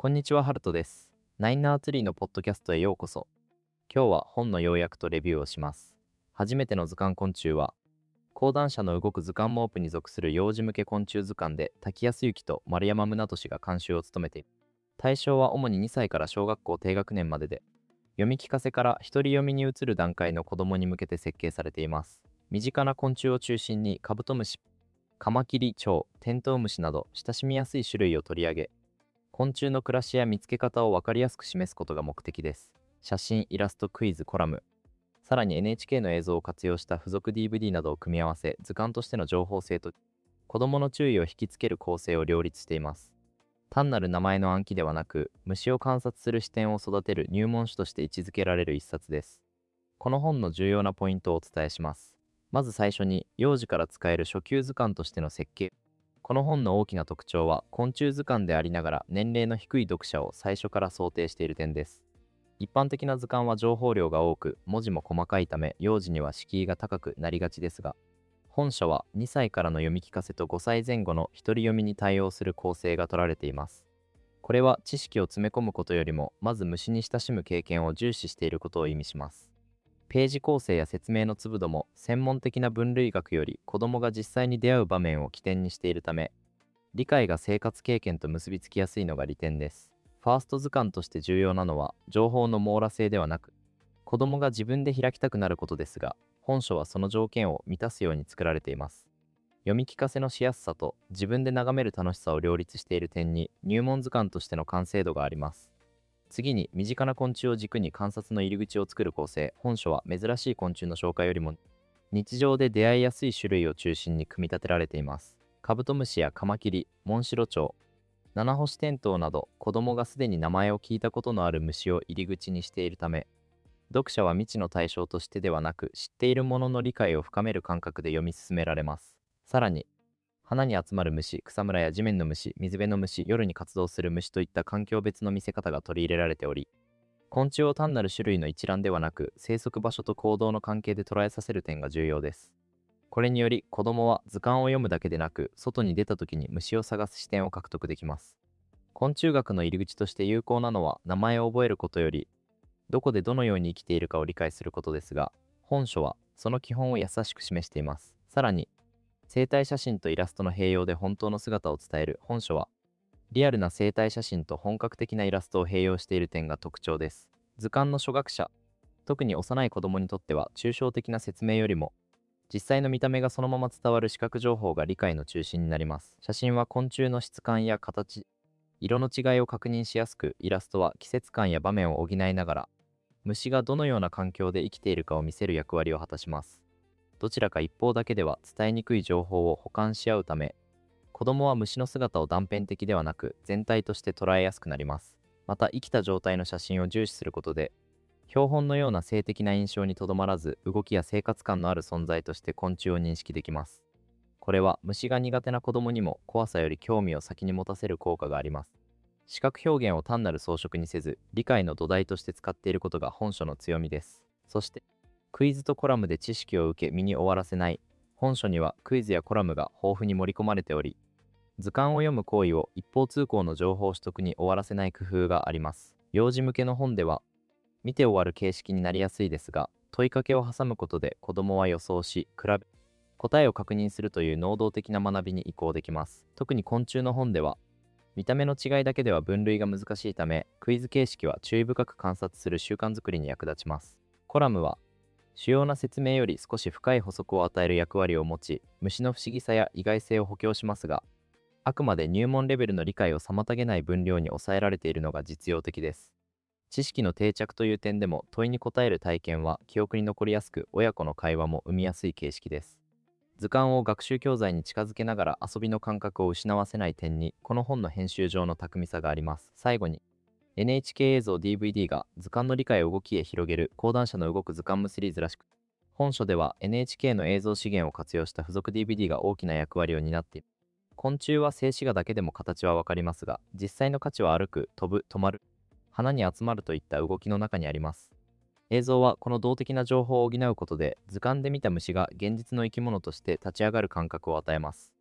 こんにちは、ハルトです。ナインナーツリーのポッドキャストへようこそ。今日は本の要約とレビューをします。初めての図鑑昆虫は、講談社の動く図鑑モープに属する幼児向け昆虫図鑑で、滝安幸と丸山宗俊が監修を務めている。対象は主に2歳から小学校低学年までで、読み聞かせから一人読みに移る段階の子供に向けて設計されています。身近な昆虫を中心にカブトムシ、カマキリ、蝶、テントウムシなど親しみやすい種類を取り上げ、昆虫の暮らしや見つけ方を分かりやすく示すことが目的です。写真、イラスト、クイズ、コラム、さらに NHK の映像を活用した付属 DVD などを組み合わせ、図鑑としての情報性と子供の注意を引きつける構成を両立しています。単なる名前の暗記ではなく、虫を観察する視点を育てる入門書として位置づけられる一冊です。この本の重要なポイントをお伝えします。まず最初に、幼児から使える初級図鑑としての設計。この本の大きな特徴は、昆虫図鑑でありながら年齢の低い読者を最初から想定している点です。一般的な図鑑は情報量が多く、文字も細かいため、幼児には敷居が高くなりがちですが、本書は2歳からの読み聞かせと5歳前後の一人読みに対応する構成が取られています。これは知識を詰め込むことよりも、まず虫に親しむ経験を重視していることを意味します。ページ構成や説明の粒度も専門的な分類学より子供が実際に出会う場面を起点にしているため、理解が生活経験と結びつきやすいのが利点です。ファースト図鑑として重要なのは情報の網羅性ではなく、子供が自分で開きたくなることですが、本書はその条件を満たすように作られています。読み聞かせのしやすさと自分で眺める楽しさを両立している点に入門図鑑としての完成度があります。次に、身近な昆虫を軸に観察の入り口を作る構成。本書は珍しい昆虫の紹介よりも日常で出会いやすい種類を中心に組み立てられています。カブトムシやカマキリ、モンシロチョウ、七星テントウなど子供がすでに名前を聞いたことのある虫を入り口にしているため、読者は未知の対象としてではなく、知っているものの理解を深める感覚で読み進められます。さらに、花に集まる虫、草むらや地面の虫、水辺の虫、夜に活動する虫といった環境別の見せ方が取り入れられており、昆虫を単なる種類の一覧ではなく、生息場所と行動の関係で捉えさせる点が重要です。これにより、子供は図鑑を読むだけでなく、外に出た時に虫を探す視点を獲得できます。昆虫学の入り口として有効なのは、名前を覚えることより、どこでどのように生きているかを理解することですが、本書はその基本を優しく示しています。さらに、生態写真とイラストの併用で本当の姿を伝える本書は、リアルな生態写真と本格的なイラストを併用している点が特徴です。図鑑の初学者、特に幼い子供にとっては抽象的な説明よりも、実際の見た目がそのまま伝わる視覚情報が理解の中心になります。写真は昆虫の質感や形、色の違いを確認しやすく、イラストは季節感や場面を補いながら、虫がどのような環境で生きているかを見せる役割を果たします。どちらか一方だけでは伝えにくい情報を補完し合うため、子供は虫の姿を断片的ではなく全体として捉えやすくなります。また、生きた状態の写真を重視することで、標本のような性的な印象にとどまらず、動きや生活感のある存在として昆虫を認識できます。これは虫が苦手な子供にも怖さより興味を先に持たせる効果があります。視覚表現を単なる装飾にせず、理解の土台として使っていることが本書の強みです。そして、クイズとコラムで知識を受け身に終わらせない。本書にはクイズやコラムが豊富に盛り込まれており、図鑑を読む行為を一方通行の情報取得に終わらせない工夫があります。幼児向けの本では、見て終わる形式になりやすいですが、問いかけを挟むことで子供は予想し、比べ、答えを確認するという能動的な学びに移行できます。特に昆虫の本では、見た目の違いだけでは分類が難しいため、クイズ形式は注意深く観察する習慣づくりに役立ちます。コラムは、主要な説明より少し深い補足を与える役割を持ち、虫の不思議さや意外性を補強しますが、あくまで入門レベルの理解を妨げない分量に抑えられているのが実用的です。知識の定着という点でも問いに答える体験は記憶に残りやすく、親子の会話も生みやすい形式です。図鑑を学習教材に近づけながら遊びの感覚を失わせない点に、この本の編集上の巧みさがあります。最後に、NHK 映像 DVD が図鑑の理解を動きへ広げる講談社の動く図鑑ムシリーズらしく、本書では NHK の映像資源を活用した付属 DVD が大きな役割を担っている。昆虫は静止画だけでも形はわかりますが、実際の価値は歩く、飛ぶ、止まる、花に集まるといった動きの中にあります。映像はこの動的な情報を補うことで、図鑑で見た虫が現実の生き物として立ち上がる感覚を与えます。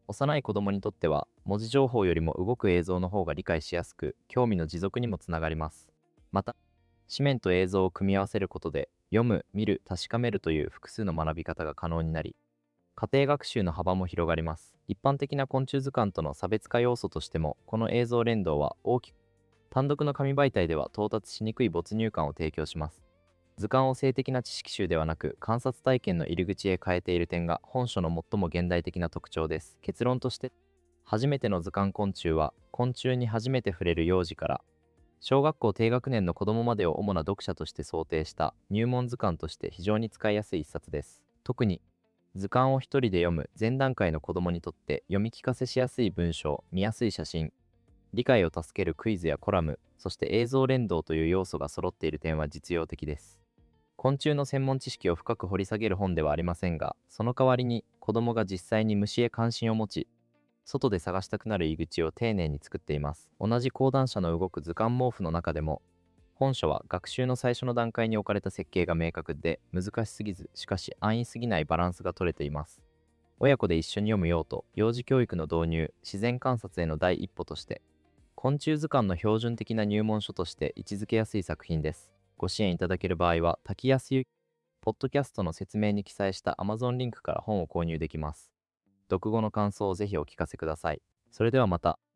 幼い子供にとっては、文字情報よりも動く映像の方が理解しやすく、興味の持続にもつながります。また、紙面と映像を組み合わせることで、読む、見る、確かめるという複数の学び方が可能になり、家庭学習の幅も広がります。一般的な昆虫図鑑との差別化要素としても、この映像連動は大きく、単独の紙媒体では到達しにくい没入感を提供します。図鑑を性的な知識集ではなく観察体験の入り口へ変えている点が本書の最も現代的な特徴です。結論として、初めての図鑑昆虫は昆虫に初めて触れる幼児から小学校低学年の子供までを主な読者として想定した入門図鑑として非常に使いやすい一冊です。特に図鑑を一人で読む前段階の子供にとって読み聞かせしやすい文章、見やすい写真、理解を助けるクイズやコラム、そして映像連動という要素が揃っている点は実用的です。昆虫の専門知識を深く掘り下げる本ではありませんが、その代わりに子供が実際に虫へ関心を持ち、外で探したくなる入り口を丁寧に作っています。同じ講談社の動く図鑑毛布の中でも、本書は学習の最初の段階に置かれた設計が明確で、難しすぎず、しかし安易すぎないバランスが取れています。親子で一緒に読む用途、幼児教育の導入、自然観察への第一歩として、昆虫図鑑の標準的な入門書として位置づけやすい作品です。ご支援いただける場合は、滝安ゆポッドキャストの説明に記載した Amazon リンクから本を購入できます。読後の感想をぜひお聞かせください。それではまた。